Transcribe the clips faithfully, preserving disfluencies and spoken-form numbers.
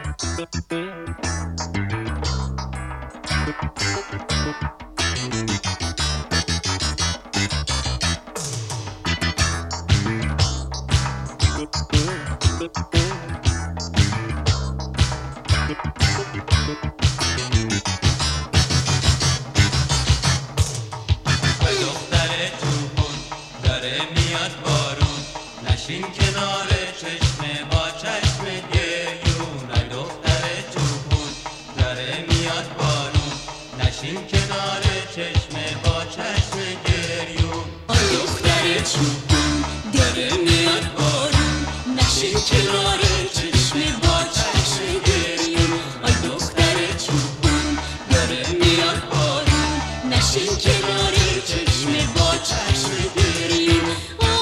نشین کنار چشمه با چشم گریون، ای دختر جوون داره میاد بارون. نشین کنار چشمه با چشم گریون، ای دختر جوون داره میاد بارون. نشین کنار چشمه با چشم گریون، ای دختر جوون داره میاد بارون. نشین کنار چشمه با چشم گریون.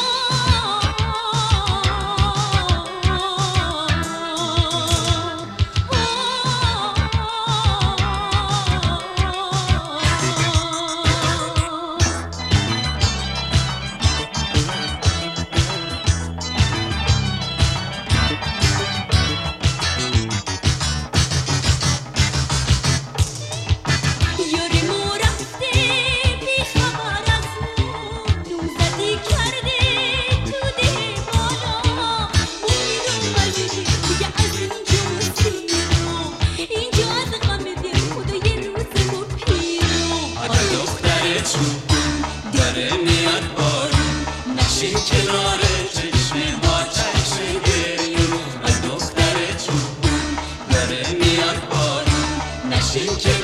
داره میاد بارون. نشین کنار چشمه با چشم گریون، ای دختر جوون داره میاد بارون. نشین